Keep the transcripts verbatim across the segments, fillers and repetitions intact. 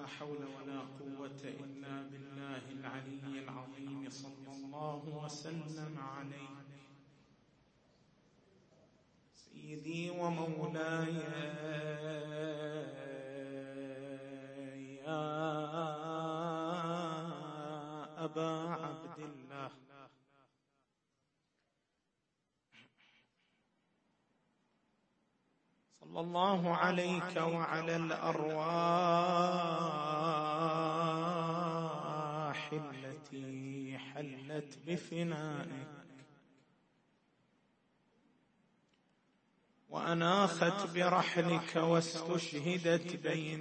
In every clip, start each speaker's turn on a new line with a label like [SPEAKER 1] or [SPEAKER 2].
[SPEAKER 1] حول ولا قوة إلا بالله العلي العظيم. صلى الله وسلم عليه سيدي ومولاي يا أبا عبد الله، صلى الله عليك وعلى الأرواح التي حلت بفنائك وأناخت برحلك واستشهدت بين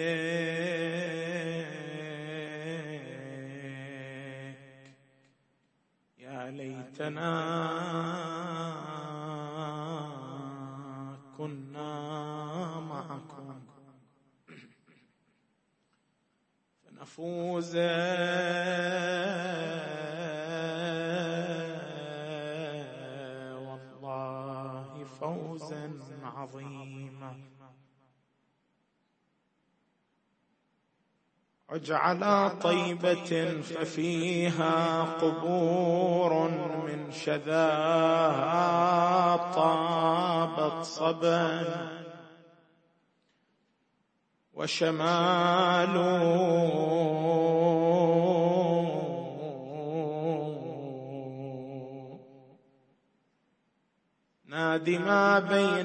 [SPEAKER 1] يديك. يا ليتنا كنا معكم فنفوز والله فوزا عظيما. عج على طيبة ففيها قبور من شذاها طابت صبا وشمال نادي ما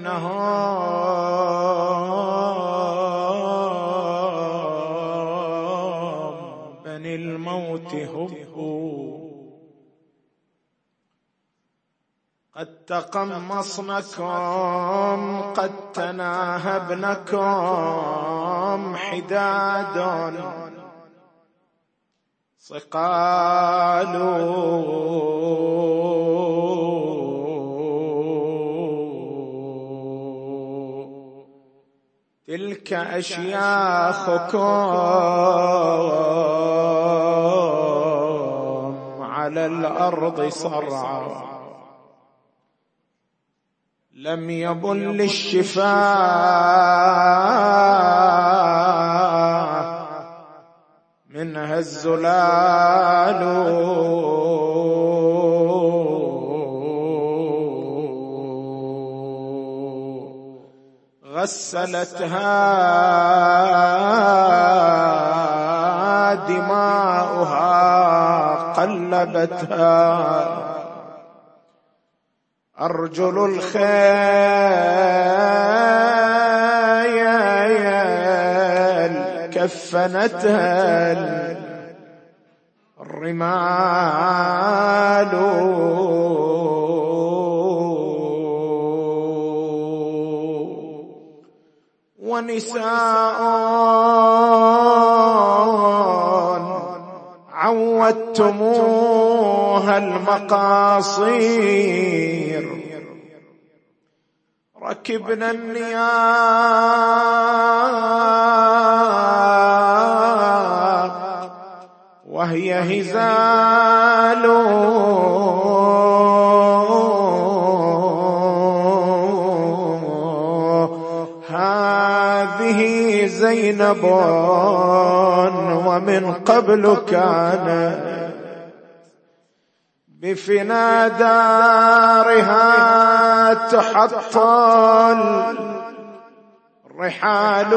[SPEAKER 1] بينهم بني الموت هبوا قد تقمصنكم قد تناهبنكم حداد صقال تلك أشياخكم على الأرض صرعا لم يبل الشفاء منها الزلال غسلتها دماؤها قلبتها أرجل الخيل كفنتها الرمال ونساء عودتموها المقاصير ركبنا النياق وهي هزال هذه زينب ومن قبل كانت بفنا دارها تحطل الرحال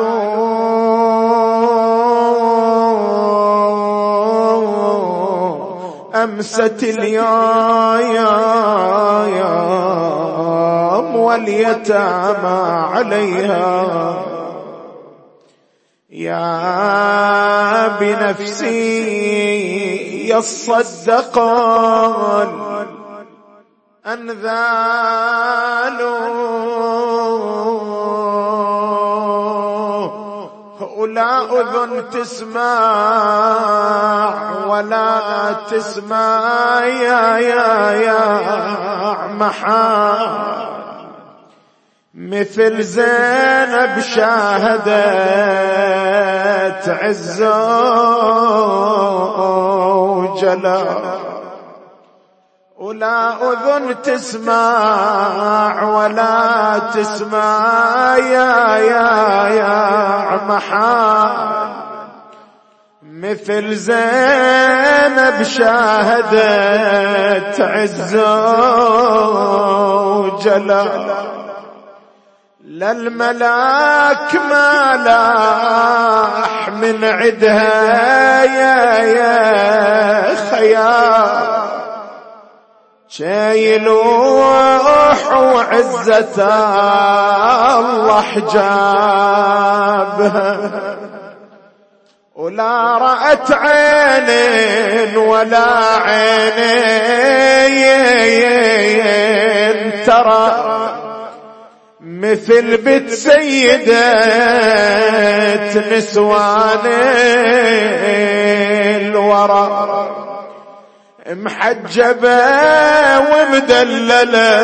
[SPEAKER 1] أمست اليوم واليتامى عليها يا بنفسي يصدقون أنذال لا أذن تسمع ولا تسمع يا يا يا محا مثل زينب شاهدت عز وجلال ولا أذن تسمع ولا تسمع يا يا يا محا
[SPEAKER 2] مثل زينب شاهدت عز وجلال، للملاك ما لاح من عدها يا يا خيال، شي يلوح وعزة الله حجابها، ولا رأت عين ولا عينين ترى مثل بنت سيدة نسوان الورى، محجبة ومدللة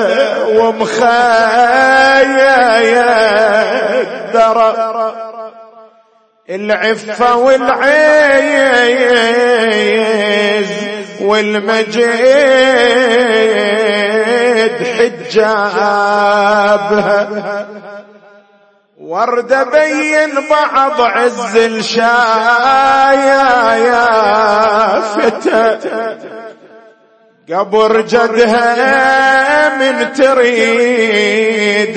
[SPEAKER 2] ومخايا الدرى، العفة والعيز والمجيد حجابها، ورد بين بعض عز الشايا يا فتى، قبر جدها من تريد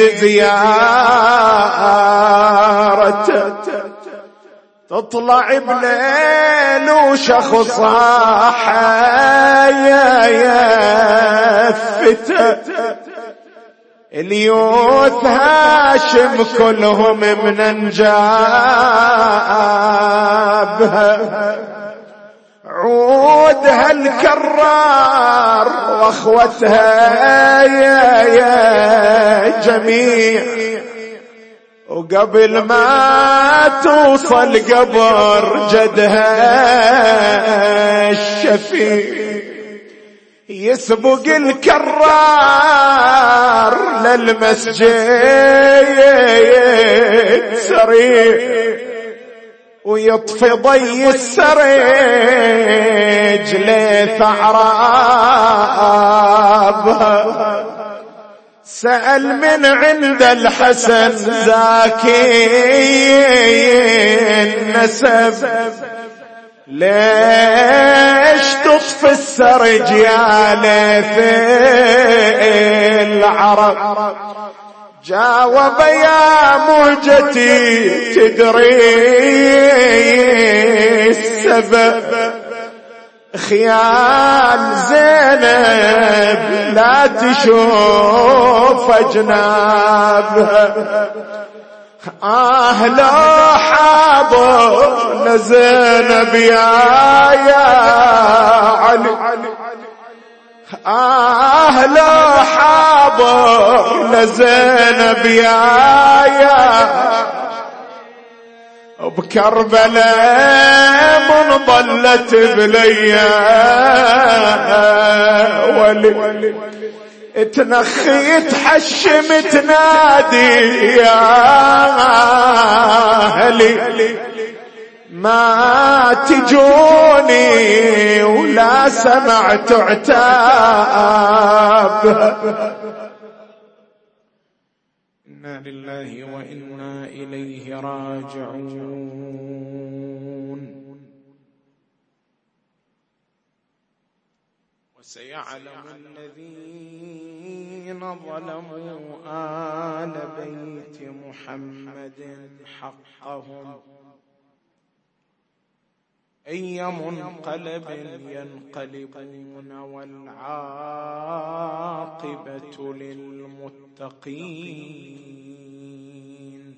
[SPEAKER 2] زيارته، تطلع بليل وشخصها حيا يا فتى، اليوث هاشم كلهم من انجابها، عودها الكرار واخوتها يا يا جميع، وقبل ما توصل قبر جدها الشفيع، يسبق الكرار للمسجد سريع، ويطفي ضي السريج لثعرابها، سأل من عند الحسن زاكي النسب، ليش تطفي السرج يا ليث العرب، جاوب يا مهجتي تدري السبب، خيال زينب لا تشوف أجنابها، آه لو حاضر زينب يا يا علي، آه لو حاضر زينب يا يا بكربلاء من ضلت بليا ولي، تنخي تحشم تنادي يا أهلي، ما تجوني ولا سمعت عتاب.
[SPEAKER 1] إنا لله وإنا إليه راجعون. وسيعلم الذين ظلموا آل بيت محمد حقهم أي منقلب ينقلبون والعاقبة للمتقين.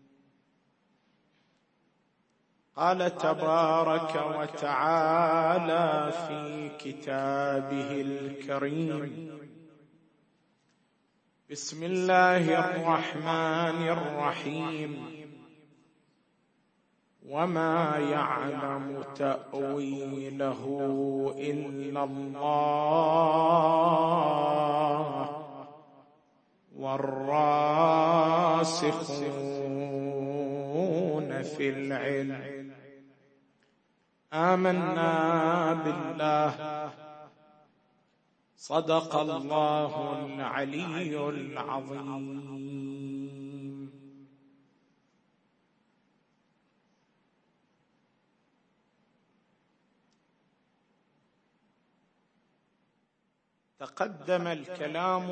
[SPEAKER 1] قال تبارك وتعالى في كتابه الكريم: بسم الله الرحمن الرحيم. وما يعلم تأويله إلا الله والراسخون في العلم آمنا بالله صدق الله العلي العظيم. تقدم الكلام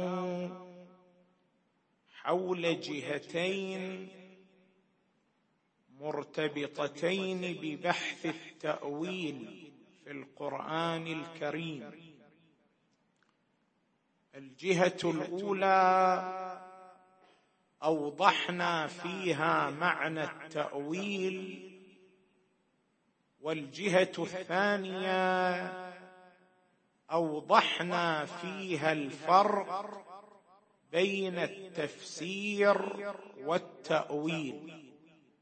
[SPEAKER 1] حول جهتين مرتبطتين ببحث التأويل في القرآن الكريم. الجهة الأولى أوضحنا فيها معنى التأويل، والجهة الثانية أوضحنا فيها الفرق بين التفسير والتأويل.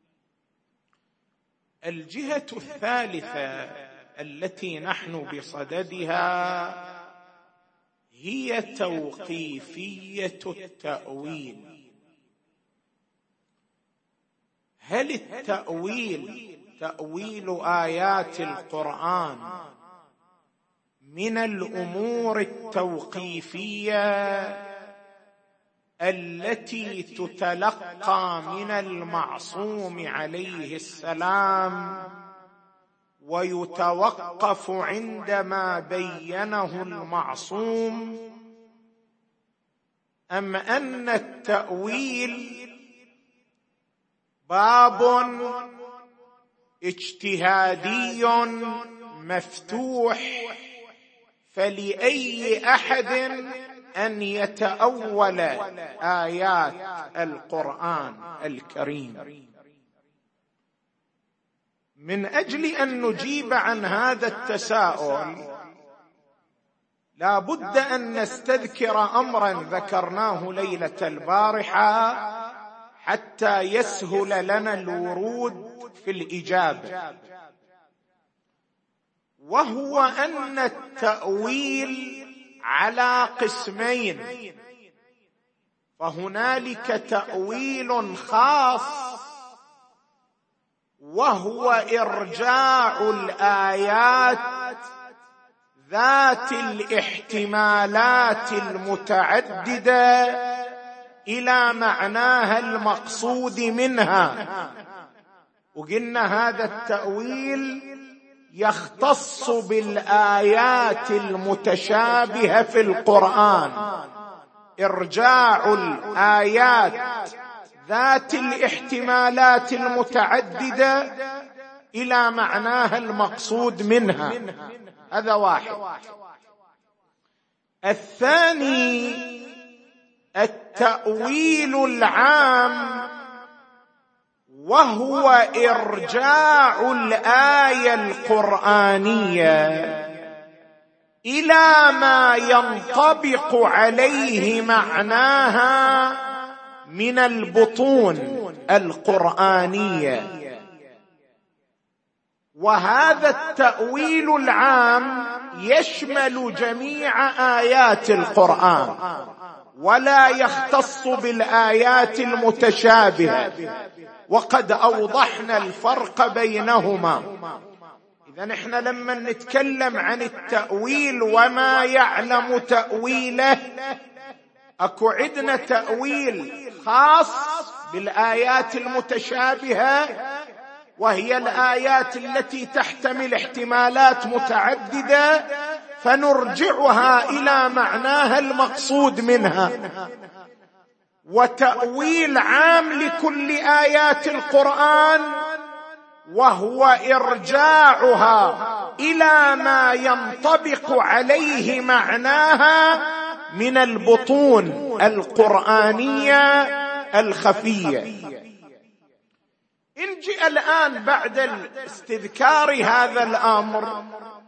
[SPEAKER 1] الجهة الثالثة التي نحن بصددها هي توقيفية التأويل. هل التأويل تأويل آيات القرآن من الأمور التوقيفية التي تتلقى من المعصوم عليه السلام ويتوقف عندما بينه المعصوم، أم أن التأويل باب اجتهادي مفتوح فلأي أحد أن يتأول آيات القرآن الكريم؟ من أجل أن نجيب عن هذا التساؤل لا بد أن نستذكر أمرا ذكرناه ليلة البارحة حتى يسهل لنا الورود في الإجابة، وهو أن التأويل على قسمين. فهنالك تأويل خاص وهو إرجاع الآيات ذات الاحتمالات المتعددة إلى معناها المقصود منها، وقلنا هذا التأويل يختص بالآيات المتشابهة في القرآن، إرجاع الآيات ذات الاحتمالات المتعددة إلى معناها المقصود منها. هذا واحد. الثاني التأويل العام، وهو إرجاع الآية القرآنية إلى ما ينطبق عليه معناها من البطون القرآنية. وهذا التأويل العام يشمل جميع آيات القرآن ولا يختص بالآيات المتشابهة، وقد أوضحنا الفرق بينهما. إذا نحن لما نتكلم عن التأويل وما يعلم تأويله، أكو عندنا تأويل خاص بالآيات المتشابهة، وهي الآيات التي تحتمل احتمالات متعددة فنرجعها إلى معناها المقصود منها. وتأويل عام لكل آيات القرآن، وهو إرجاعها إلى ما ينطبق عليه معناها من البطون القرآنية الخفية. نجي الآن بعد استذكار هذا الأمر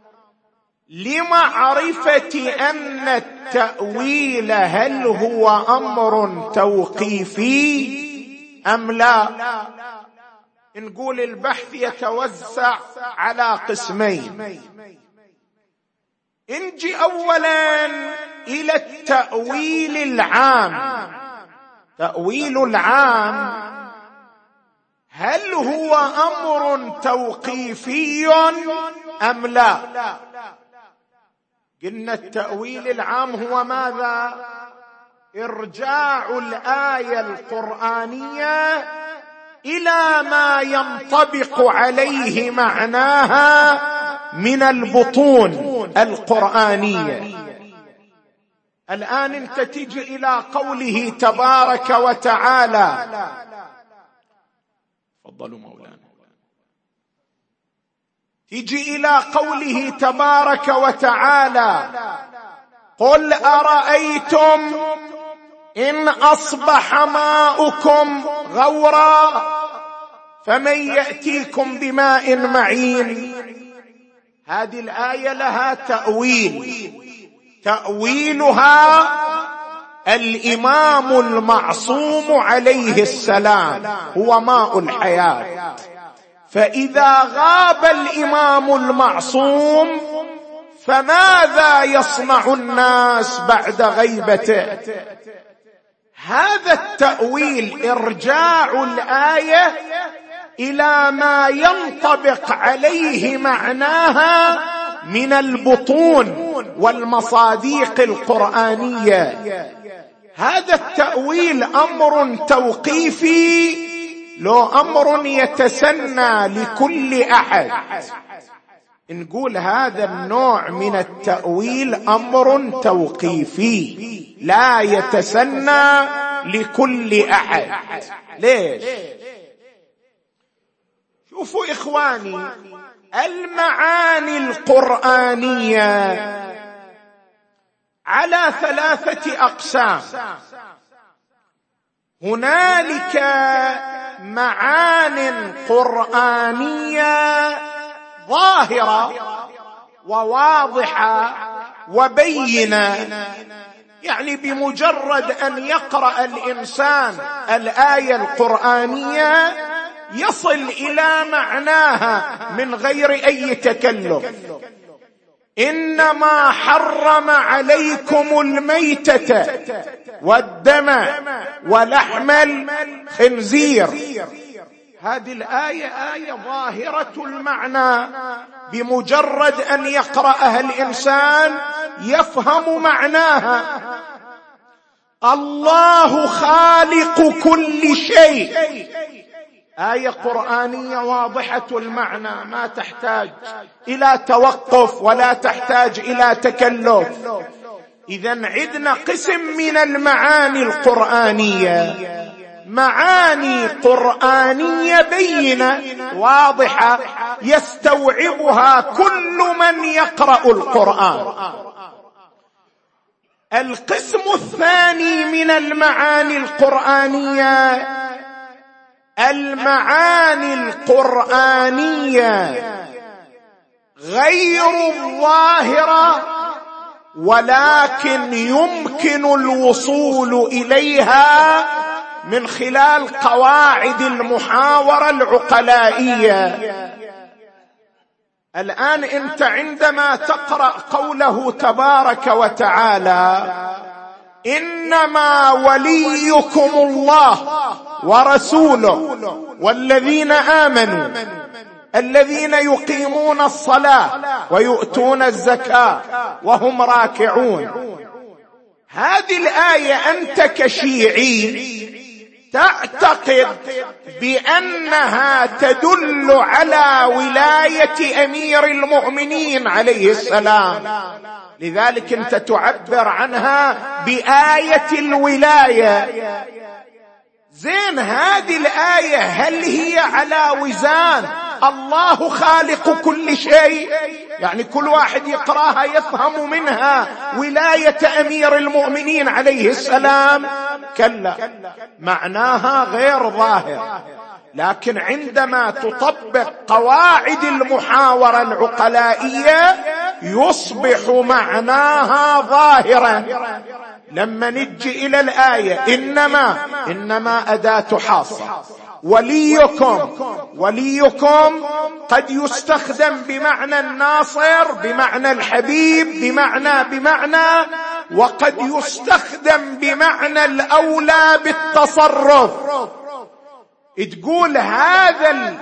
[SPEAKER 1] لمعرفة أن التأويل هل هو أمر توقيفي أم لا. نقول البحث يتوزع على قسمين. نجي أولا إلى التأويل العام. تأويل العام هل هو أمر توقيفي أم لا؟ قلنا التأويل العام هو ماذا؟ إرجاع الآية القرآنية إلى ما ينطبق عليه معناها من البطون القرآنية.
[SPEAKER 2] الآن انت تجي إلى قوله تبارك وتعالى. تفضلوا مولانا. تجي إلى قوله تبارك وتعالى: قل أرأيتم إن أصبح ماؤكم غورا فمن يأتيكم بماء معين. هذه الآية لها تأويل، تأويلها الإمام المعصوم عليه السلام هو ماء الحياة، فإذا غاب الإمام المعصوم فماذا يصنع الناس بعد غيبته؟ هذا التأويل إرجاع الآية إلى ما ينطبق عليه معناها من البطون والمصاديق القرآنية. هذا التأويل أمر توقيفي لو أمر يتسنى لكل أحد. نقول هذا النوع من التأويل أمر توقيفي لا يتسنى لكل أحد. ليش؟ شوفوا إخواني، المعاني القرآنية على ثلاثة أقسام. هنالك معان قرآنية ظاهرة وواضحة وبينة، يعني بمجرد أن يقرأ الإنسان الآية القرآنية يصل إلى معناها من غير أي تكلف. إنما حرم عليكم الميتة والدم ولحم الخنزير. هذه الآية آية ظاهرة المعنى، بمجرد أن يقرأها الإنسان يفهم معناها. الله خالق كل شيء، آية قرآنية واضحة المعنى، ما تحتاج إلى توقف ولا تحتاج إلى تكلف. إذن عندنا قسم من المعاني القرآنية، معاني قرآنية بينة واضحة يستوعبها كل من يقرأ القرآن. القسم الثاني من المعاني القرآنية المعاني القرآنية غير الظاهرة ولكن يمكن الوصول إليها من خلال قواعد المحاورة العقلائية. الآن أنت عندما تقرأ قوله تبارك وتعالى: إنما وليكم الله ورسوله والذين آمنوا الذين يقيمون الصلاة ويؤتون الزكاة وهم راكعون. هذه الآية أنت كشيعي تعتقد بأنها تدل على ولاية أمير المؤمنين عليه السلام، لذلك أنت تعبر عنها بآية الولاية. زين، هذه الآية هل هي على وزان الله خالق كل شيء؟ يعني كل واحد يقراها يفهم منها ولاية أمير المؤمنين عليه السلام؟ كلا، معناها غير ظاهر. لكن عندما تطبق قواعد المحاورة العقلائية يصبح معناها ظاهرا. لما نجي إلى الآية إنما إنما أداة حاصة، وليكم وليكم قد يستخدم بمعنى الناصر، بمعنى الحبيب، بمعنى بمعنى وقد يستخدم بمعنى الأولى بالتصرف. تقول هذا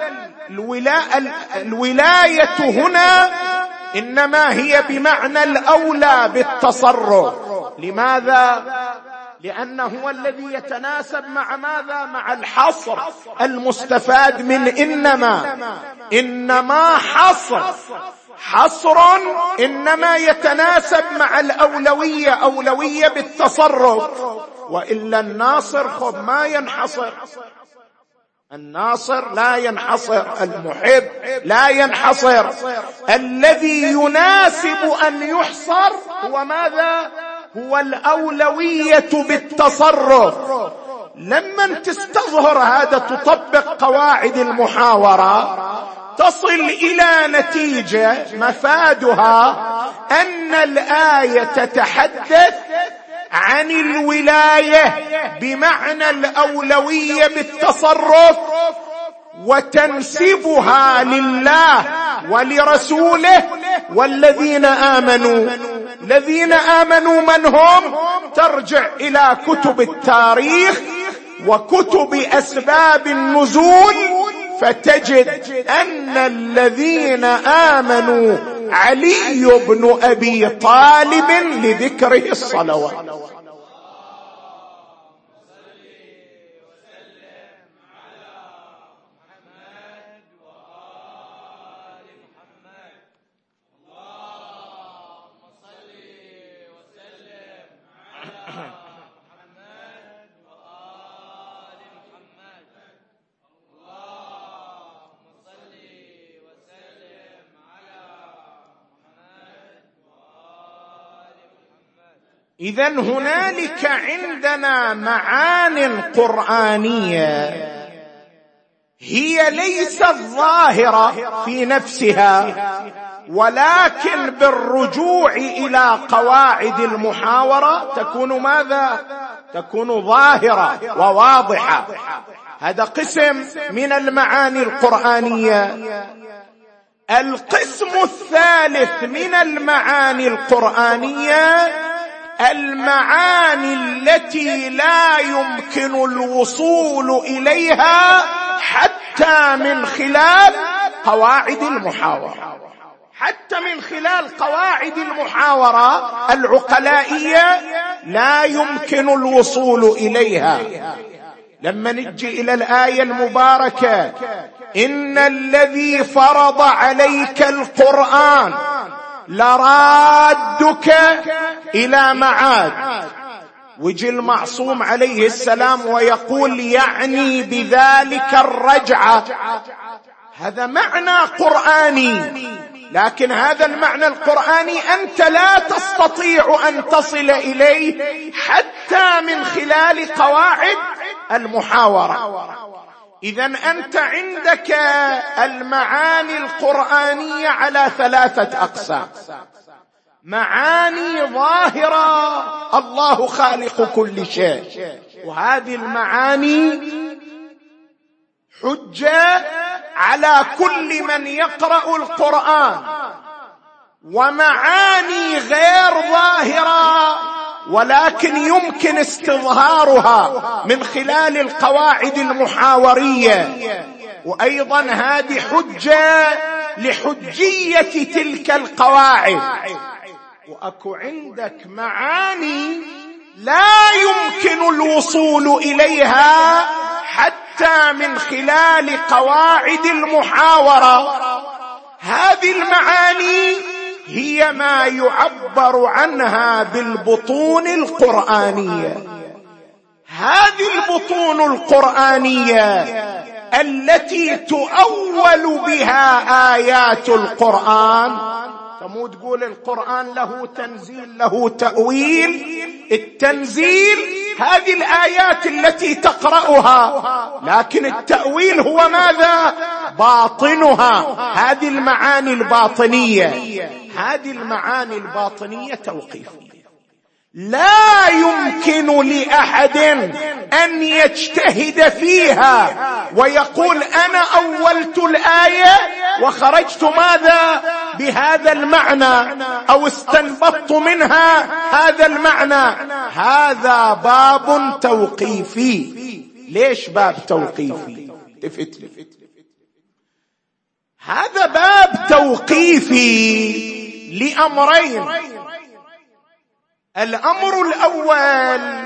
[SPEAKER 2] الولاية هنا إنما هي بمعنى الأولى بالتصرف. لماذا؟ لأنه هو الذي يتناسب مع ماذا؟ مع الحصر المستفاد من إنما. إنما حصر، حصر إنما يتناسب مع الأولوية، أولوية بالتصرف، وإلا الناصر خب ما ينحصر، الناصر لا ينحصر، المحب لا ينحصر. الذي يناسب أن يحصر هو ماذا؟ هو الأولوية بالتصرف. لما تستظهر هذا تطبق قواعد المحاورة تصل إلى نتيجة مفادها أن الآية تتحدث عن الولاية بمعنى الأولوية بالتصرف، وتنسبها لله ولرسوله والذين آمنوا. الذين آمنوا من هم؟ ترجع إلى كتب التاريخ وكتب أسباب النزول فتجد أن الذين آمنوا علي بن أبي طالب لذكره الصلوات. إذن هنالك عندنا معان قرآنية هي ليست ظاهرة في نفسها، ولكن بالرجوع إلى قواعد المحاورة تكون ماذا؟ تكون ظاهرة وواضحة. هذا قسم من المعاني القرآنية. القسم الثالث من المعاني القرآنية المعاني التي لا يمكن الوصول إليها حتى من خلال قواعد المحاورة، حتى من خلال قواعد المحاورة العقلائية لا يمكن الوصول إليها. لما نجي إلى الآية المباركة إن الذي فرض عليك القرآن لرادك إلى معاد، ويجي المعصوم عليه السلام ويقول يعني بذلك الرجعة. هذا معنى قرآني، لكن هذا المعنى القرآني أنت لا تستطيع أن تصل إليه حتى من خلال قواعد المحاورة. إذن أنت عندك المعاني القرآنية على ثلاثة أقسام: معاني ظاهرة، الله خالق كل شيء، وهذه المعاني حجة على كل من يقرأ القرآن، ومعاني غير ظاهرة ولكن يمكن استظهارها من خلال القواعد المحاورية، وأيضا هذه حجة لحجية تلك القواعد. وأكو عندك معاني لا يمكن الوصول إليها حتى من خلال قواعد المحاورة. هذه المعاني هي ما يعبر عنها بالبطون القرآنية. هذه البطون القرآنية التي تؤول بها آيات القرآن، فمو تقول القرآن له تنزيل له تأويل. التنزيل هذه الآيات التي تقرأها، لكن التأويل هو ماذا؟ باطنها، هذه المعاني الباطنية. هذه المعاني الباطنية توقيفية، لا يمكن لأحد أن يجتهد فيها ويقول أنا أولت الآية وخرجت ماذا بهذا المعنى أو استنبطت منها هذا المعنى. هذا باب توقيفي. ليش باب توقيفي؟ تفت لي. هذا باب توقيفي لأمرين. الأمر الأول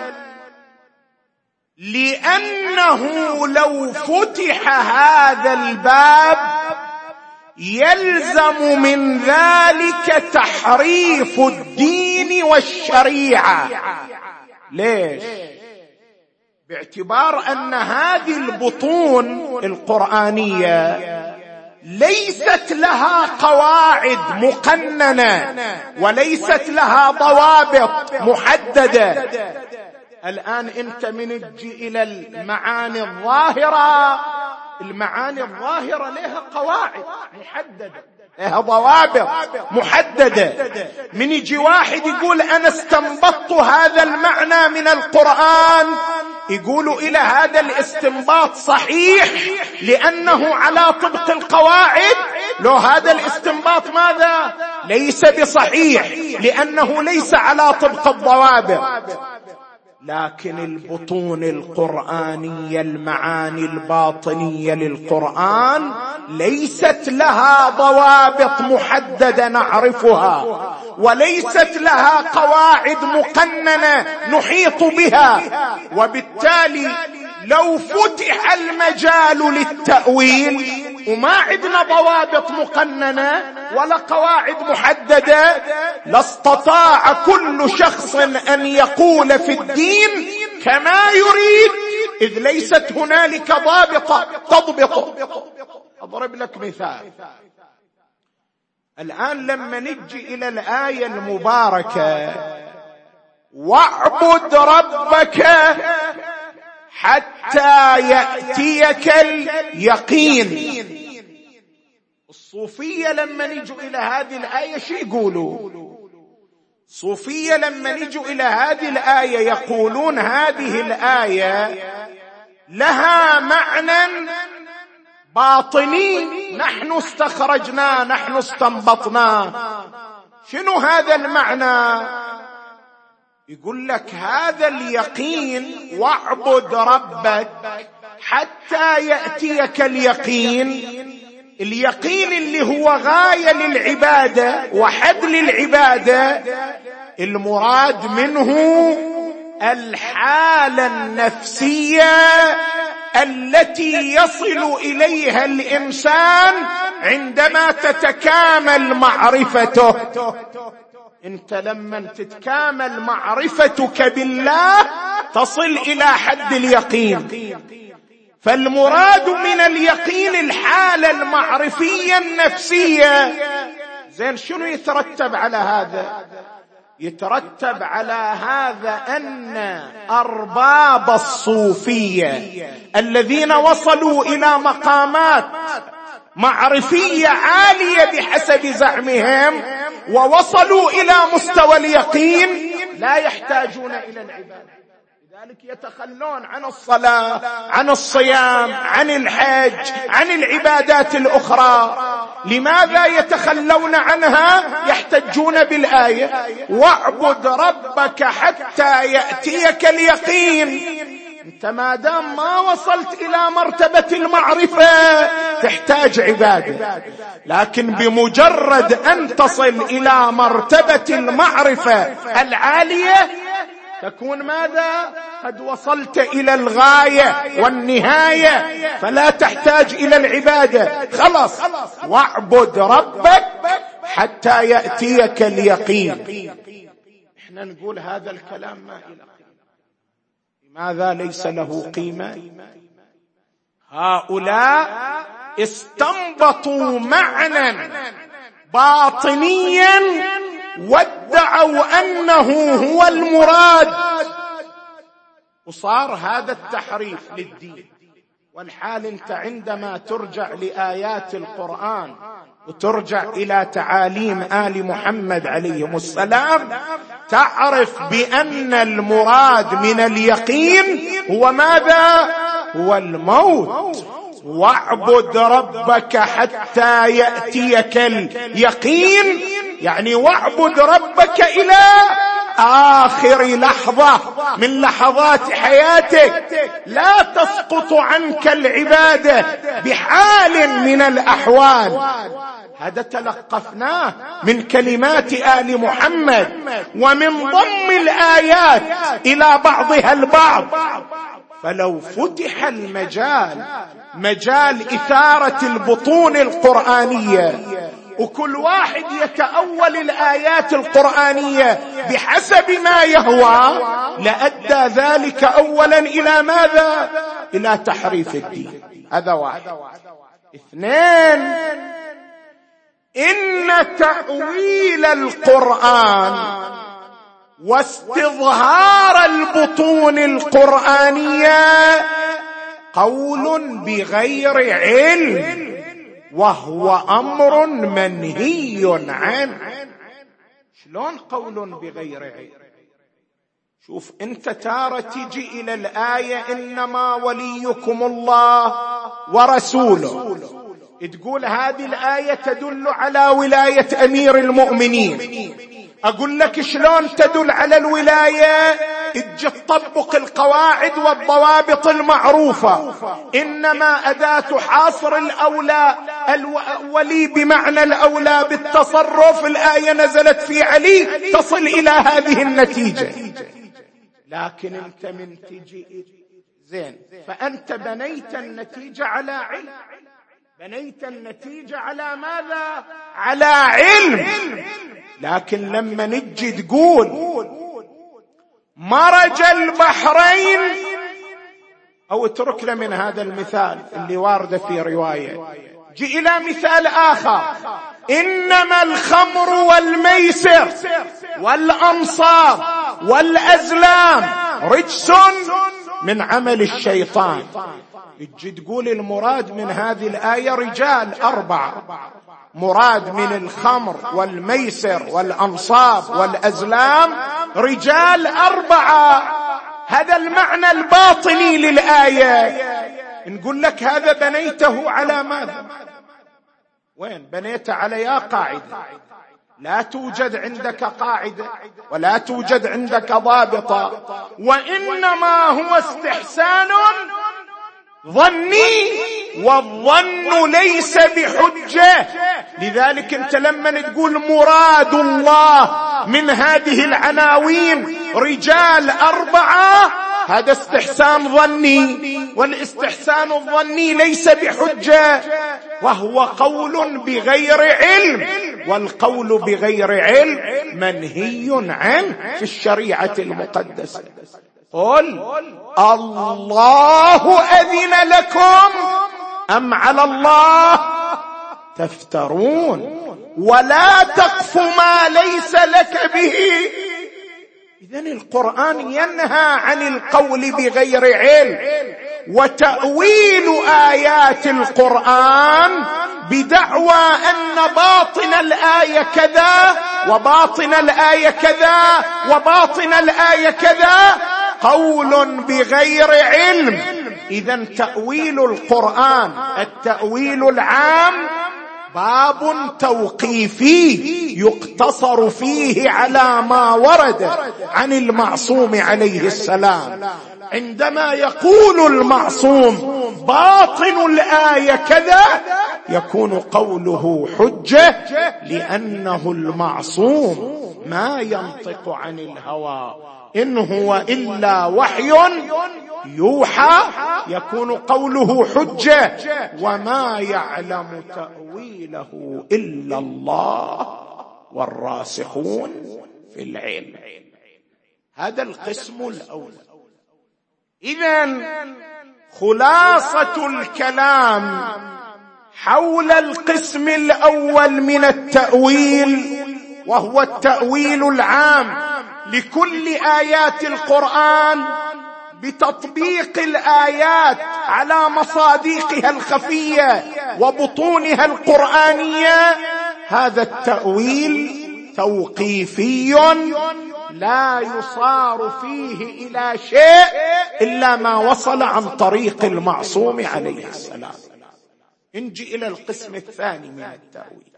[SPEAKER 2] لأنه لو فتح هذا الباب يلزم من ذلك تحريف الدين والشريعة. ليش؟ باعتبار أن هذه البطون القرآنية ليست لها قواعد مقننة وليست لها ضوابط محددة. الآن أنت من تجي إلى المعاني الظاهرة، المعاني الظاهرة لها قواعد محددة، لها ضوابط محددة. من يجي واحد يقول أنا استنبطت هذا المعنى من القرآن، يقولوا إلى هذا الاستنباط صحيح لأنه على طبق القواعد، لو هذا الاستنباط ماذا؟ ليس بصحيح لأنه ليس على طبق الضوابط. لكن البطون القرآنية، المعاني الباطنية للقرآن ليست لها ضوابط محددة نعرفها، وليست لها قواعد مقننة نحيط بها. وبالتالي لو فتح المجال للتأويل وما عندنا ضوابط مقننة ولا قواعد محددة، لاستطاع كل شخص أن يقول في الدين كما يريد، إذ ليست هنالك ضابطة تضبط. أضرب لك مثال. الآن لما نجي إلى الآية المباركة واعبد ربك حتى يأتيك اليقين، الصوفية لما نجوا إلى هذه الآية شو يقولوا؟ الصوفية لما نجوا إلى هذه الآية يقولون هذه الآية لها معنى باطني نحن استخرجناه، نحن استنبطناه. شنو هذا المعنى؟ يقول لك هذا اليقين واعبد ربك حتى يأتيك اليقين، اليقين اللي هو غاية للعبادة وحد للعبادة، المراد منه الحالة النفسية التي يصل إليها الإنسان عندما تتكامل معرفته. انت لما تتكامل معرفتك بالله تصل إلى حد اليقين. فالمراد من اليقين الحالة المعرفية النفسية. زين، شنو يترتب على هذا؟ يترتب على هذا أن أرباب الصوفية الذين وصلوا إلى مقامات معرفية عالية بحسب زعمهم ووصلوا إلى مستوى اليقين لا يحتاجون إلى العبادة، لذلك يتخلون عن الصلاة، عن الصيام، عن الحج، عن العبادات الأخرى. لماذا يتخلون عنها؟ يحتجون بالآية واعبد ربك حتى يأتيك اليقين. انت ما دام ما وصلت إلى مرتبة المعرفة تحتاج عبادة، لكن بمجرد أن تصل إلى مرتبة المعرفة العالية تكون ماذا؟ قد وصلت إلى الغاية والنهاية، فلا تحتاج إلى العبادة، خلاص. واعبد ربك حتى يأتيك اليقين. احنا نقول هذا الكلام ما إلى لماذا ليس له قيمة؟ هؤلاء استنبطوا معنى باطنيا وادعوا أنه هو المراد، وصار هذا التحريف للدين. والحال انت عندما ترجع لآيات القرآن وترجع إلى تعاليم آل محمد عليهم السلام تعرف بأن المراد من اليقين هو ماذا؟ هو الموت. واعبد ربك حتى يأتيك اليقين، يعني واعبد ربك إلى آخر لحظة من لحظات حياتك، لا تسقط عنك العبادة بحال من الأحوال. هذا تلقفناه من كلمات آل محمد ومن ضم الآيات إلى بعضها البعض. فلو فتح المجال مجال إثارة البطون القرآنية وكل واحد يتأول الآيات القرآنية بحسب ما يهوى لأدى ذلك أولا إلى ماذا؟ إلى تحريف الدين. هذا واحد. اثنين، إن تأويل القرآن واستظهار البطون القرآنية قول بغير علم، وهو أمر منهي عنه. شلون قول بغير علم؟ شوف انت تارة تجي الى الآية انما وليكم الله ورسوله، تقول هذه الآية تدل على ولاية امير المؤمنين. اقول لك شلون تدل على الولاية؟ تجي تطبق القواعد والضوابط المعروفة. انما اداة حاصر الاولى الولي بمعنى الاولى بالتصرف، الآية نزلت في علي تصل الى هذه النتيجة. لكن انت من تجي زين فانت بنيت النتيجة على علم، بنيت النتيجة على ماذا؟ على علم. لكن لما نجي تقول مرج البحرين، او اتركنا من هذا المثال اللي وارد في رواية، جي الى مثال اخر، انما الخمر والميسر والانصاب والازلام رجس من عمل الشيطان. تجي تقول المراد من هذه الآية رجال أربعة، مراد من الخمر والميسر والأنصاب والأزلام رجال أربعة. هذا المعنى الباطني للآية. نقول لك هذا بنيته على ماذا؟ وين بنيت؟ على يا قاعدة لا توجد عندك قاعدة ولا توجد عندك ضابطة، وإنما هو استحسان ظني، والظن ليس بحجة. لذلك انت لما تقول مراد الله من هذه العناوين رجال أربعة، هذا استحسان ظني، والاستحسان الظني ليس بحجة، وهو قول بغير علم، والقول بغير علم منهي عنه في الشريعة المقدسة. قل الله أذن لكم أم على الله تفترون ولا تقف ما ليس لك به. إذن القرآن ينهى عن القول بغير علم، وتأويل آيات القرآن بدعوى أن باطن الآية كذا وباطن الآية كذا وباطن الآية كذا قول بغير علم. إذن تأويل القرآن التأويل العام باب توقيفي يقتصر فيه على ما ورد عن المعصوم عليه السلام. عندما يقول المعصوم باطن الآية كذا يكون قوله حجة، لأنه المعصوم ما ينطق عن الهوى، إن هو إلا وحي يوحى، يكون قوله حجة. وما يعلم تأويله إلا الله والراسخون في العلم. هذا القسم الأول. إذن خلاصة الكلام حول القسم الأول من التأويل، وهو التأويل العام لكل آيات القرآن بتطبيق الآيات على مصادقها الخفية وبطونها القرآنية. هذا التأويل توقيفي لا يصار فيه إلى شيء إلا ما وصل عن طريق المعصوم عليه السلام. نجي إلى القسم الثاني من التأويل،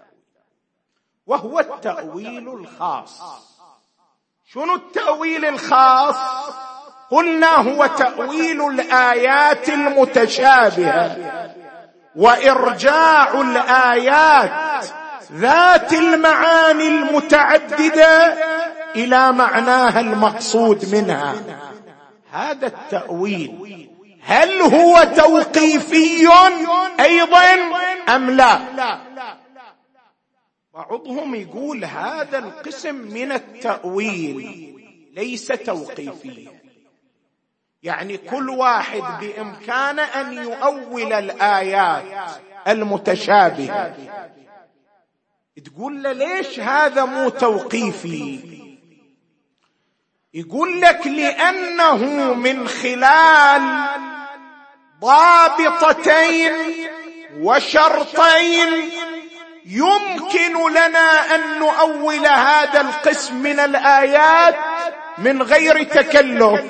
[SPEAKER 2] وهو التأويل الخاص. شنو التأويل الخاص؟ قلنا هو تأويل الآيات المتشابهة وإرجاع الآيات ذات المعاني المتعددة إلى معناها المقصود منها. هذا التأويل هل هو توقيفي أيضا أم لا؟ بعضهم يقول هذا القسم من التأويل ليس توقيفيا، يعني كل واحد بإمكانه أن يؤول الآيات المتشابهة. تقول له ليش هذا مو توقيفي؟ يقول لك لأنه من خلال ضابطتين وشرطين يمكن لنا أن نؤول هذا القسم من الآيات من غير تكلف.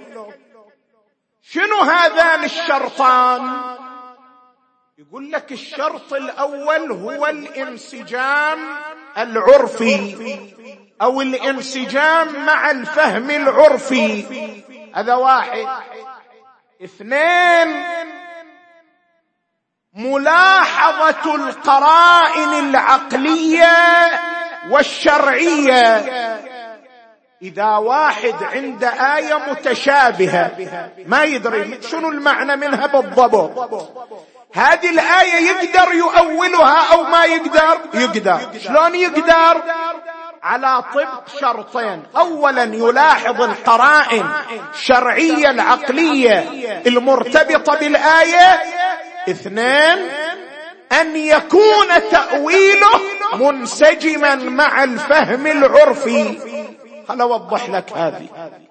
[SPEAKER 2] شنو هذان الشرطان؟ يقول لك الشرط الأول هو الانسجام العرفي أو الانسجام مع الفهم العرفي، هذا واحد. اثنين، ملاحظة القرائن العقلية والشرعية. إذا واحد عند آية متشابهة ما يدري شنو المعنى منها بالضبط، هذه الآية يقدر يؤولها أو ما يقدر؟ يقدر. شلون يقدر؟ على طبق شرطين: أولا يلاحظ القرائن الشرعية العقلية المرتبطة بالآية. اثنين، أن يكون تأويله منسجما مع الفهم العرفي. خل أوضح لك هذه.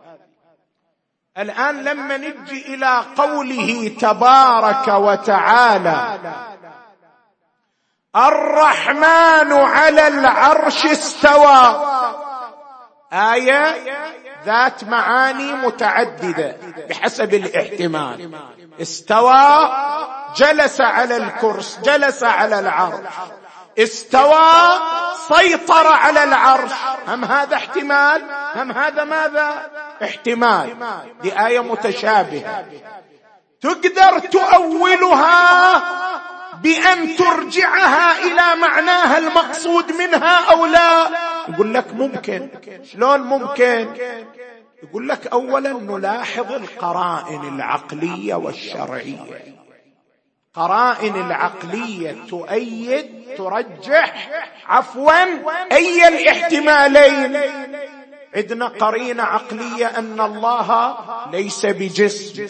[SPEAKER 2] الآن لما نجي إلى قوله تبارك وتعالى الرحمن على العرش استوى، آية ذات معاني متعددة بحسب الاحتمال. استوى جلس على الكرسي، جلس على العرش. استوى سيطر على العرش، هم هذا احتمال، هم هذا ماذا؟ احتمال. دي آية متشابهة تقدر تؤولها بأن ترجعها إلى معناها المقصود منها أو لا؟ يقول لك ممكن. شلون ممكن؟ يقول لك أولا نلاحظ القرائن العقلية والشرعية. قرائن العقلية تؤيد ترجح عفوا أي الاحتمالين. عندنا قرينة عقلية أن الله ليس بجسم،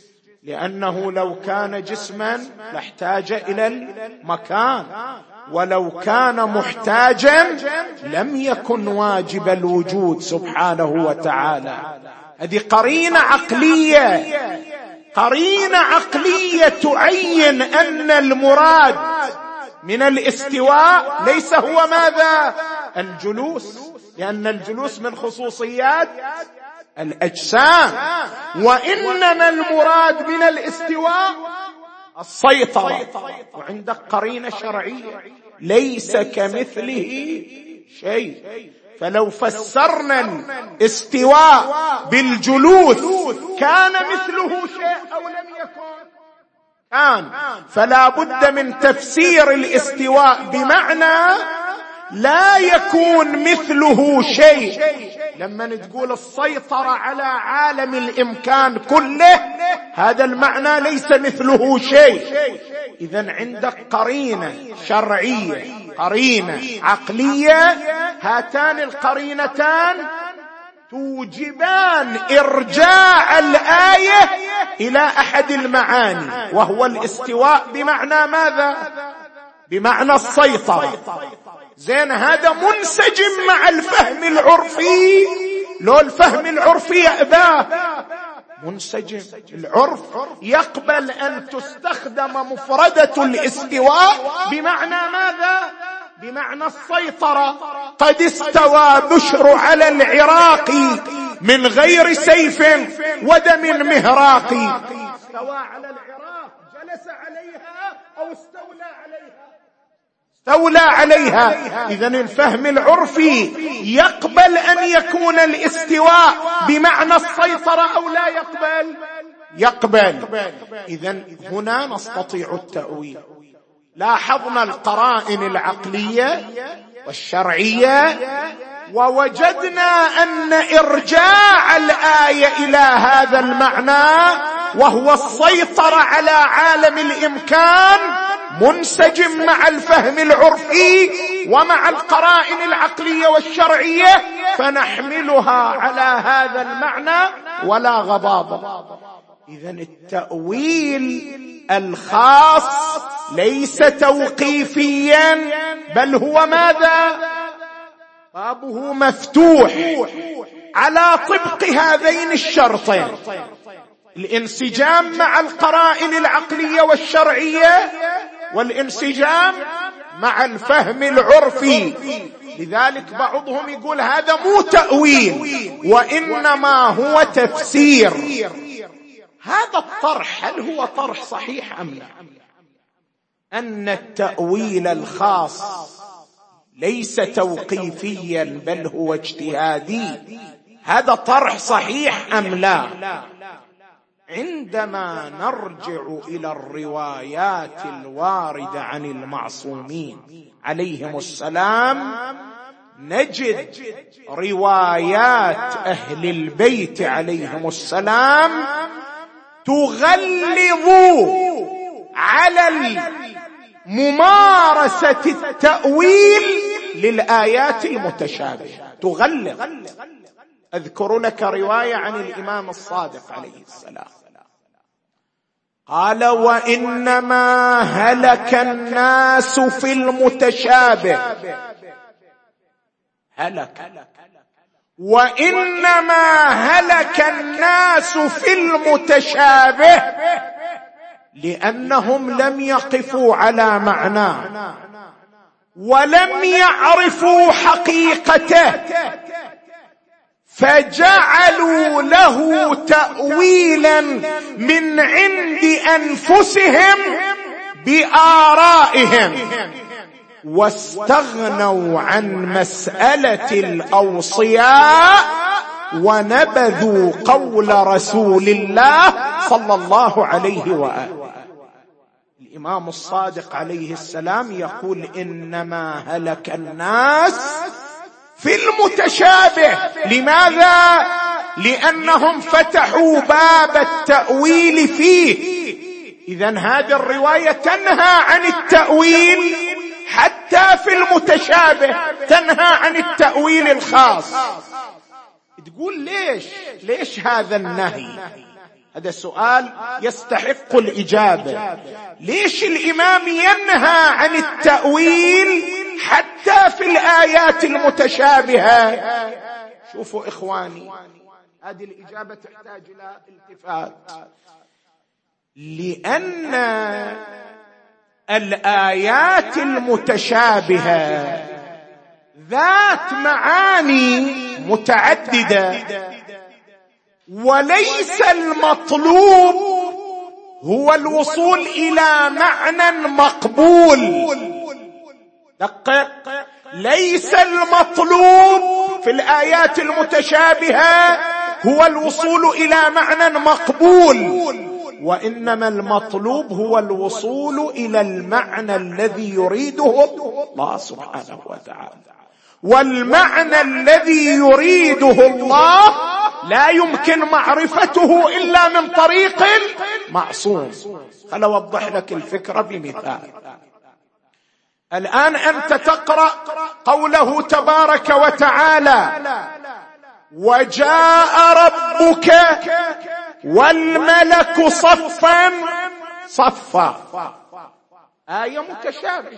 [SPEAKER 2] لأنه لو كان جسما لاحتاج إلى المكان، ولو كان محتاجا لم يكن واجب الوجود سبحانه وتعالى. هذه قرينة عقلية، قرينة عقلية تعين أن المراد من الاستواء ليس هو ماذا؟ الجلوس، لأن الجلوس من خصوصيات الأجسام، وإنما المراد من الاستواء السيطرة. وعندك قرينة شرعية ليس كمثله شيء. فلو فسرنا الاستواء بالجلوس كان مثله شيء أو لم يكن؟ كان. فلا بد من تفسير الاستواء بمعنى لا يكون مثله شيء. لما تقول السيطرة على عالم الإمكان كله، هذا المعنى ليس مثله شيء. إذن عندك قرينة شرعية، قرينة عقلية، هاتان القرينتان توجبان إرجاع الآية إلى أحد المعاني، وهو الاستواء بمعنى ماذا؟ بمعنى السيطرة. زين، هذا منسجم مع الفهم العرفي. لو الفهم العرفي يأباه، منسجم. العرف يقبل أن تستخدم مفردة الاستواء بمعنى ماذا؟ بمعنى السيطرة. قد استوى بشر على العراق من غير سيف ودم مهراق. استوى على العراق، جلس عليها أو استولى عليها؟ استولى عليها. إذن الفهم العرفي يقبل أن يكون الاستواء بمعنى السيطرة أو لا يقبل؟ يقبل. إذن هنا نستطيع التأويل. لاحظنا القرائن العقلية والشرعية، ووجدنا أن إرجاع الآية إلى هذا المعنى وهو السيطرة على عالم الإمكان منسجم مع الفهم العرفي ومع القرائن العقلية والشرعية، فنحملها على هذا المعنى ولا غضاضة. إذن التأويل الخاص ليس توقيفيا، بل هو ماذا؟ بابه مفتوح على طبق هذين الشرطين: الانسجام مع القرائن العقلية والشرعية، والانسجام مع الفهم العرفي. لذلك بعضهم يقول هذا مو تأويل وإنما هو تفسير. هذا الطرح هل هو طرح صحيح أم لا؟ أن التأويل الخاص ليس توقيفيا بل هو اجتهادي، هذا طرح صحيح أم لا؟ عندما نرجع إلى الروايات الواردة عن المعصومين عليهم السلام نجد روايات أهل البيت عليهم السلام تغلظ على ممارسة التأويل للآيات المتشابهة، تغلظ. أذكر لك رواية عن الإمام الصادق عليه السلام قال: وإنما هلك الناس في المتشابه. هلك وإنما هلك الناس في المتشابه لأنهم لم يقفوا على معناه ولم يعرفوا حقيقته، فجعلوا له تأويلا من عند أنفسهم بآرائهم، واستغنوا عن مسألة الأوصياء ونبذوا قول رسول الله صلى الله عليه وآله. الإمام الصادق عليه السلام يقول: إنما هلك الناس في المتشابه. لماذا؟ لأنهم فتحوا باب التأويل فيه. إذن هذه الرواية تنهى عن التأويل حتى في المتشابه، تنهى عن التأويل الخاص. تقول ليش؟ ليش هذا النهي؟ هذا سؤال يستحق الإجابة. ليش الإمام ينهى عن التأويل حتى في الآيات المتشابهة؟ شوفوا إخواني، هذه الإجابة تحتاج إلى التفات. لأن الآيات المتشابهة ذات معاني متعددة، وليس المطلوب هو الوصول إلى معنى مقبول. دقق، ليس المطلوب في الآيات المتشابهة هو الوصول إلى معنى مقبول، وإنما المطلوب هو الوصول إلى المعنى الذي يريده الله سبحانه وتعالى. والمعنى الذي يريده الله لا يمكن معرفته إلا من طريق المعصوم. خل أوضح لك الفكرة بمثال. الآن أنت تقرأ قوله تبارك وتعالى: وجاء ربك والملك صفا صفا. آية متشابهة.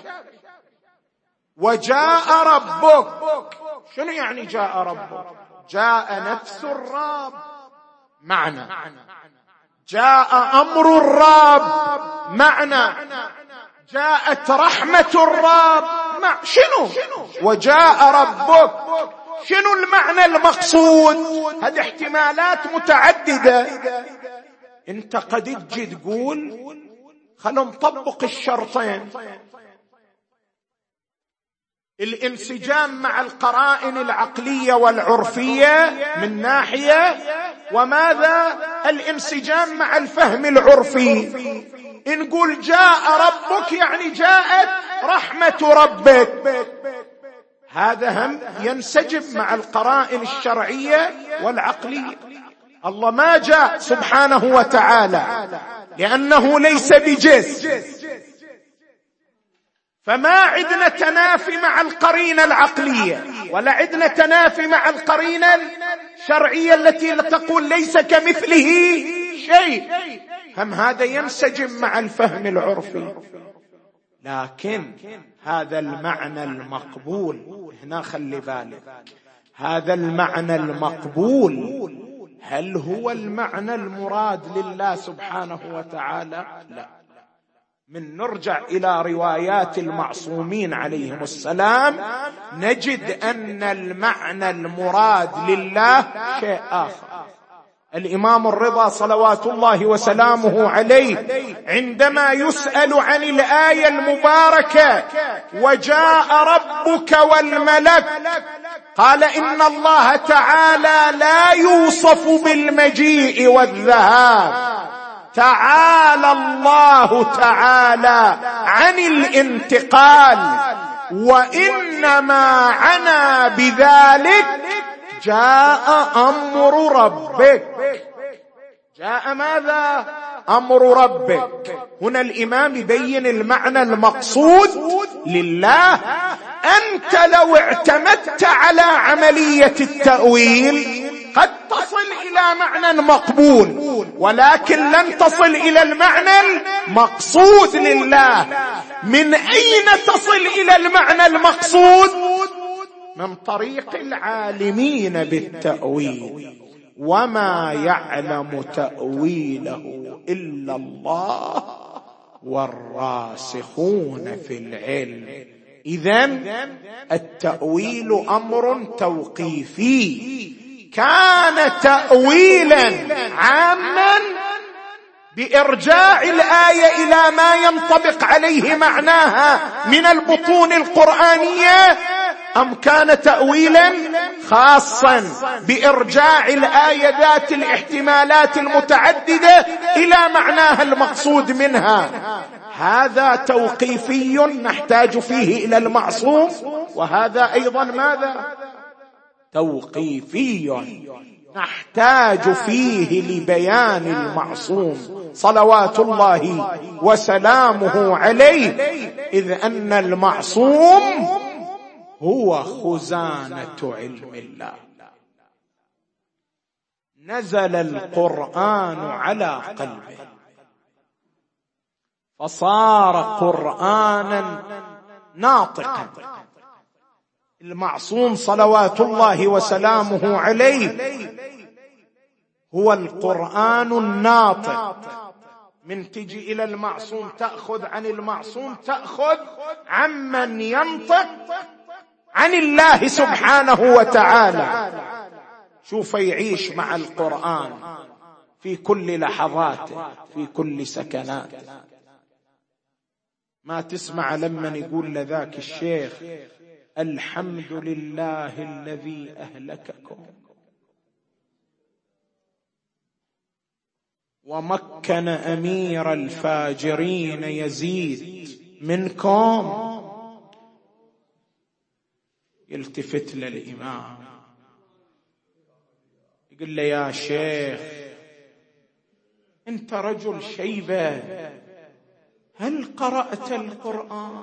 [SPEAKER 2] وجاء ربك، شنو يعني جاء ربك؟ جاء نفس الرب معنى، جاء أمر الرب معنى، جاءت رحمة الرب مع شنو؟ وجاء ربك، شنو المعنى المقصود؟ هذه احتمالات متعددة. انت قد تجي تقول خلنا نطبق الشرطين: الانسجام مع القرائن العقلية والعرفية من ناحية، وماذا؟ الانسجام مع الفهم العرفي. نقول جاء ربك يعني جاءت رحمة ربك، هذا هم ينسجم مع القرائن الشرعية والعقلية. الله ما جاء سبحانه وتعالى لأنه ليس بجسم، فما عندنا تنافي مع القرينة العقلية، ولا عندنا تنافي مع القرينة الشرعية التي تقول ليس كمثله شيء، هم هذا ينسجم مع الفهم العرفي. لكن هذا المعنى المقبول هنا، خلي بالك، هذا المعنى المقبول هل هو المعنى المراد لله سبحانه وتعالى؟ لا. من نرجع إلى روايات المعصومين عليهم السلام نجد أن المعنى المراد لله شيء آخر. الإمام الرضا صلوات الله وسلامه عليه عندما يسأل عن الآية المباركة وجاء ربك والملك، قال إن الله تعالى لا يوصف بالمجيء والذهاب، تعالى الله تعالى عن الانتقال، وإنما عنا بذلك جاء أمر ربك. جاء ماذا؟ أمر ربك. هنا الإمام يبين المعنى المقصود لله. أنت لو اعتمدت على عملية التأويل قد تصل إلى معنى مقبول، ولكن لن تصل إلى المعنى المقصود لله. من أين تصل إلى المعنى المقصود؟ من طريق العالمين بالتأويل، وما يعلم تأويله إلا الله والراسخون في العلم. إذن التأويل أمر توقيفي، كان تأويلا عاما بإرجاع الآية إلى ما ينطبق عليه معناها من البطون القرآنية، أم كان تأويلا خاصا بإرجاع الآية ذات الاحتمالات المتعددة إلى معناها المقصود منها؟ هذا توقيفي نحتاج فيه إلى المعصوم، وهذا أيضا ماذا؟ توقيفي نحتاج فيه لبيان المعصوم صلوات الله وسلامه عليه، إذ أن المعصوم هو خزانة علم الله. نزل القرآن على قلبه فصار قرآنا ناطقا. المعصوم صلوات الله وسلامه عليه هو القرآن الناطق. من تجي إلى المعصوم تأخذ عن المعصوم، تأخذ عمن ينطق عن الله سبحانه وتعالى. شوف يعيش مع القرآن في كل لحظاته، في كل سكناته. ما تسمع لمن يقول لذاك الشيخ الحمد لله الذي أهلككم ومكن أمير الفاجرين يزيد منكم. يلتفت للإمام يقول له يا شيخ أنت رجل شيبة، هل قرأت القرآن؟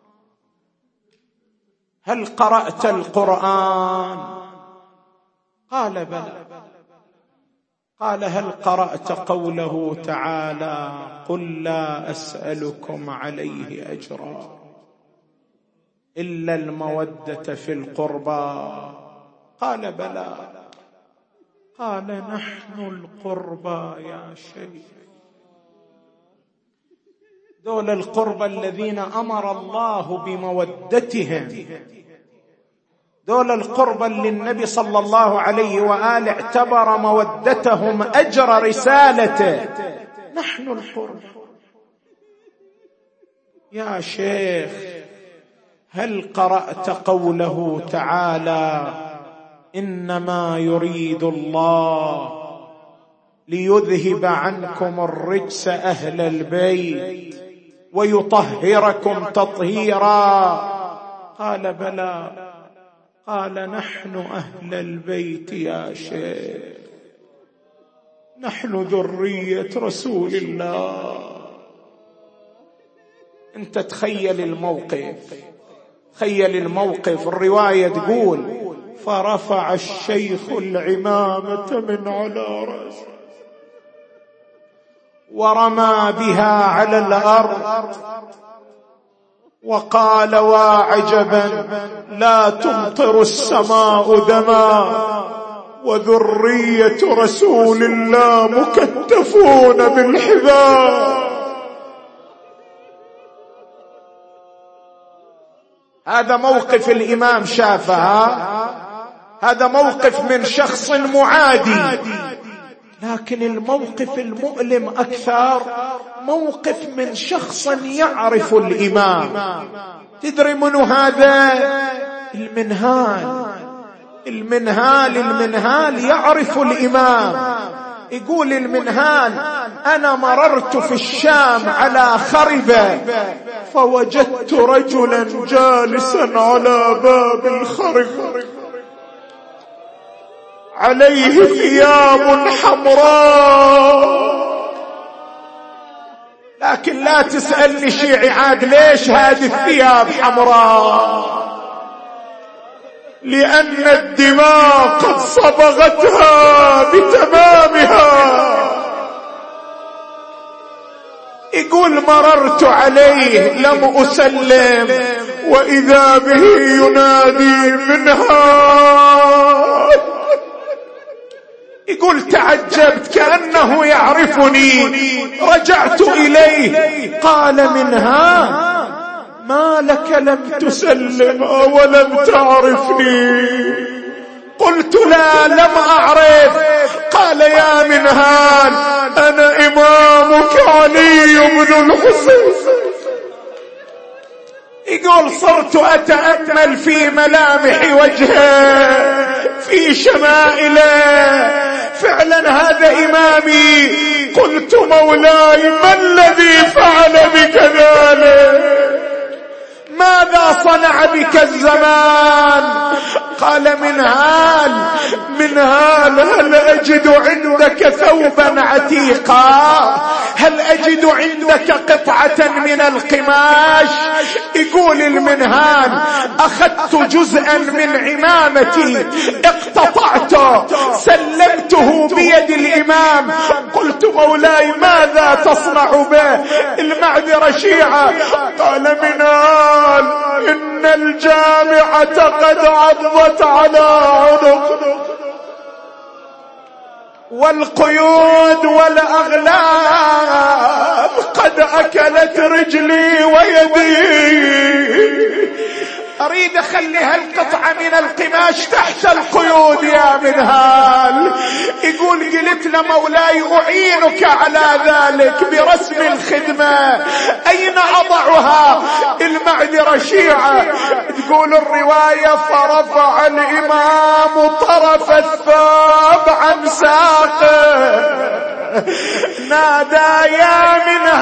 [SPEAKER 2] هل قرأت القرآن؟ قال بلى. قال هل قرأت قوله تعالى قل لا أسألكم عليه أجرا إلا المودة في القربى؟ قال بلى. قال نحن القربى يا شيخ، دول القربى الذين أمر الله بمودتهم، دول القربى اللي النبي صلى الله عليه وآله اعتبر مودتهم أجر رسالته. نحن القربى يا شيخ. هل قرأت قوله تعالى إنما يريد الله ليذهب عنكم الرجس أهل البيت ويطهركم تطهيرا؟ قال بلى. قال نحن أهل البيت يا شيخ. نحن ذرية رسول الله. انت تخيل الموقف، تخيل الموقف. الرواية تقول فرفع الشيخ العمامة من على رأسه ورمى بها على الأرض وقال وعجبا لا تمطر السماء دما وذرية رسول الله مكتفون بالحبال. هذا موقف الإمام شافها، هذا موقف من شخص معادي. لكن الموقف المؤلم أكثر موقف من شخص يعرف الإمام. تدري منو هذا؟ المنهال. المنهال المنهال يعرف الإمام. يقول المنهال أنا مررت في الشام على خربة فوجدت رجلا جالسا على باب الخربة عليه ثياب حمراء. لكن لا تسألني شيعي عاد ليش هذه الثياب حمراء، لأن الدماء قد صبغتها بتمامها. يقول مررت عليه لم أسلم وإذا به ينادي منها. يقول تعجبت كأنه يعرفني، رجعت إليه قال منها ما لك لم تسلم ولم تعرفني؟ قلت لا لم أعرف. قال يا منهال أنا إمامك علي بن الحسين. يقول صرت أتأمل في ملامح وجهه في شمائله، فعلا هذا إمامي. قلت مولاي ما الذي فعل بك ذلك؟ ماذا صنع بك الزمان؟ قال منهال منهال هل أجد عندك ثوبا عتيقا؟ هل أجد عندك قطعة من القماش؟ يقول المنهال أخذت جزءا من عمامتي اقتطعته سلمته بيد الإمام. قلت مولاي ماذا تصنع به؟ المعذرة شيعة. قال منهال إن الجامعة قد عضت على عنق والقيود والأغلال قد أكلت رجلي ويدي. أريد أخلي هالقطعة من القماش تحت القيود يا منهال. يقول قلت لمولاي أعينك على ذلك برسم الخدمة، أين أضعها؟ المعذرة شيعة. تقول الرواية فرفع الإمام طرف الثوب عن ساقه نادى يا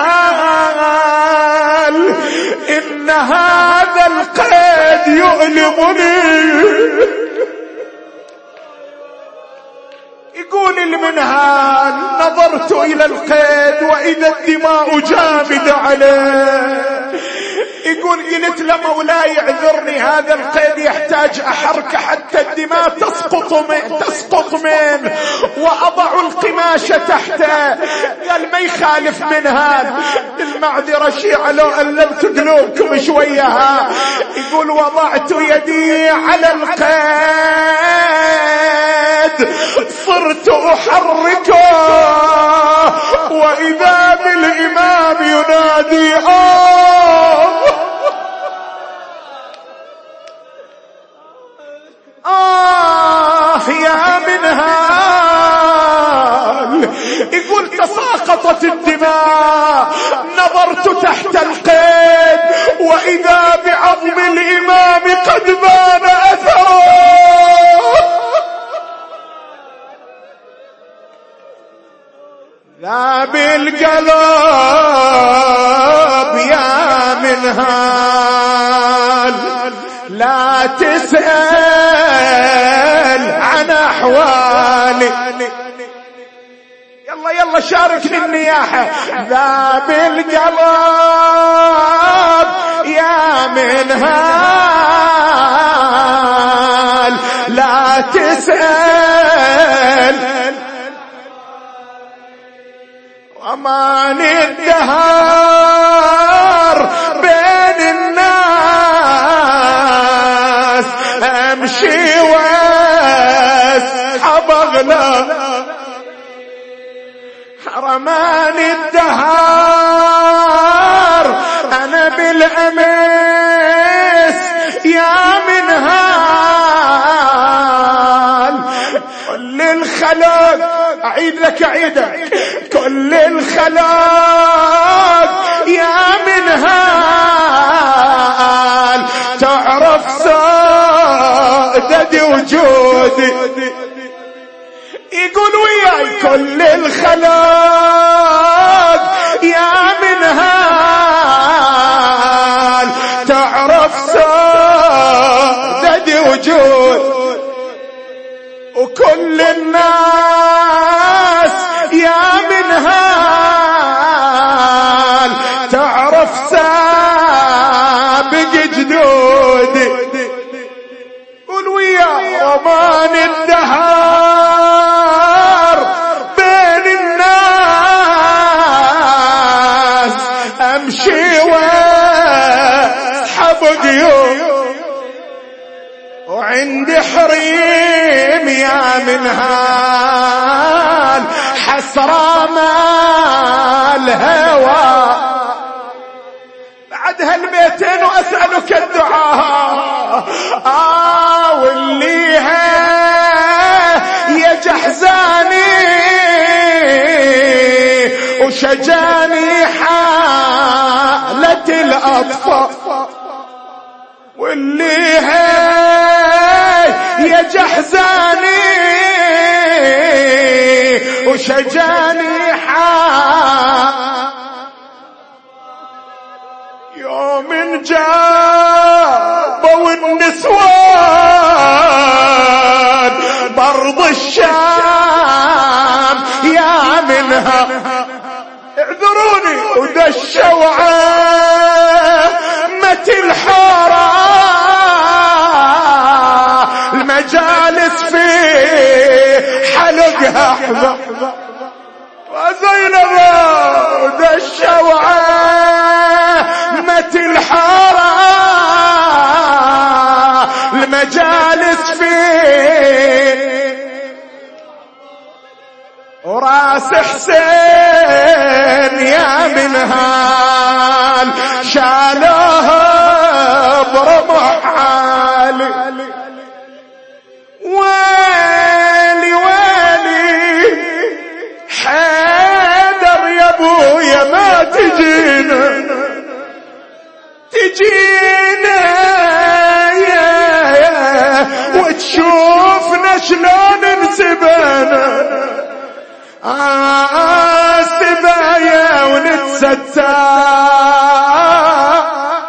[SPEAKER 2] منهال إن هذا القيد يؤلمني. يقول المنهال نظرت إلى القيد وإذا الدماء جامدة عليه. يقول قلت لمولاي اعذرني هذا القيد يحتاج أحرك حتى الدماء تسقط من تسقط منه وأضع القماش تحته. قال ما يخالف منها المعذرة شيعة لو ألمت قلوبكم شويها. يقول وضعت يدي على القيد صرت أحركه وإذا بالإمام ينادي آه آه يا منهال. يقول تساقطت الدماء نظرت تحت القيد وإذا بعظم الإمام قد بان أثره. لا بالقلب يا منهال لا تسأل عن أحوالي. الله شاركني النياحة. ذاب القلب يا منهال لا تسأل أمان الدهر بين الناس أمشي واسحب أغلى حرمان الدهر أنا بالأمس يا منهال كل الخلق أعيد لك أعيدك كل الخلق يا منهال تعرف سادة وجودي يقول وياي كل الخلق يا منهال تعرف سادة وجود وكل الناس يا منهال تعرف سابق جدودي قول ويا رمان الدهر بين الناس امشي واسحب قيوم وعندي حريم يا منهال حسرة ما الهوى بعد هالبيتين وأسألك الدعاء آه واللي يا جحزاني وشجاني حالة الأطفال واللي يا جحزاني وشجاني حال يوم جابوا النسوان برض الشام يا منها اعذروني ودشوا عامة الحارة المجالس في حلقها وزينب ودشوا عامة الحارة المجالس في وراس حسين يا منهال شالوه برمح عالي ويلي ويلي حيدر يا ابويا ما تجينا تجينا يا يا وتشوفنا شلون نسبنا آه سبايا ونتستار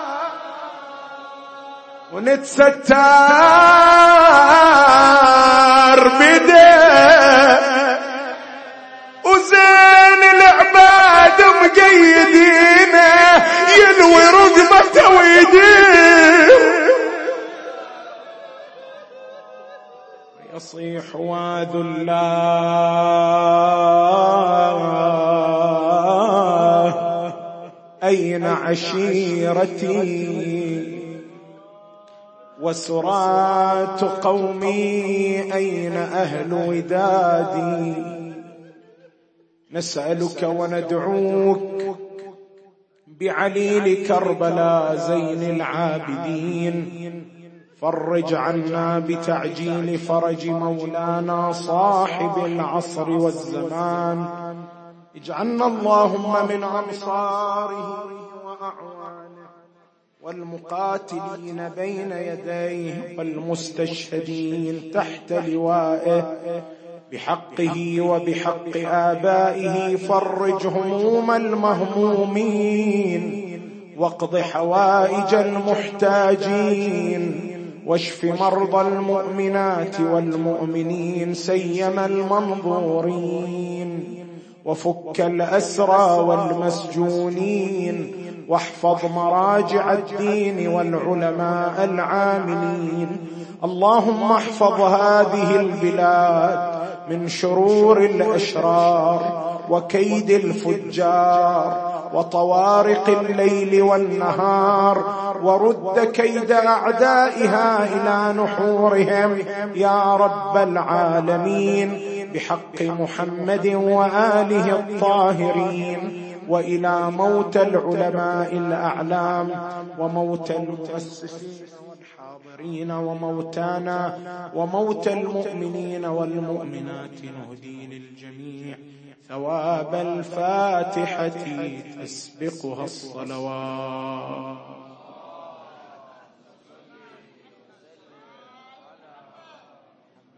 [SPEAKER 2] ونتستار بدا وزين العباد مقيدينه يلوي رقبته ويديه
[SPEAKER 1] يصيح واد الله أين عشيرتي وسرات قومي أين أهل ودادي نسألك وندعوك بعليل كربلاء زين العابدين فرج عنا بتعجيل فرج مولانا صاحب العصر والزمان اجعلنا اللهم من أنصاره وأعوانه والمقاتلين بين يديه والمستشهدين تحت لوائه بحقه وبحق آبائه فرج هموم المهمومين واقض حوائج المحتاجين واشف مرضى المؤمنات والمؤمنين سيما المنظورين
[SPEAKER 2] وفك الأسرى والمسجونين، واحفظ مراجع الدين والعلماء العاملين. اللهم احفظ هذه البلاد من شرور الأشرار وكيد الفجار وطوارق الليل والنهار، ورد كيد أعدائها إلى نحورهم يا رب العالمين، بحق محمد وآله الطاهرين. وإلى موت العلماء الأعلام وموت المؤسسين والحاضرين وموتانا وموت المؤمنين والمؤمنات نهدي للجميع ثواب الفاتحة تسبقها الصلوات.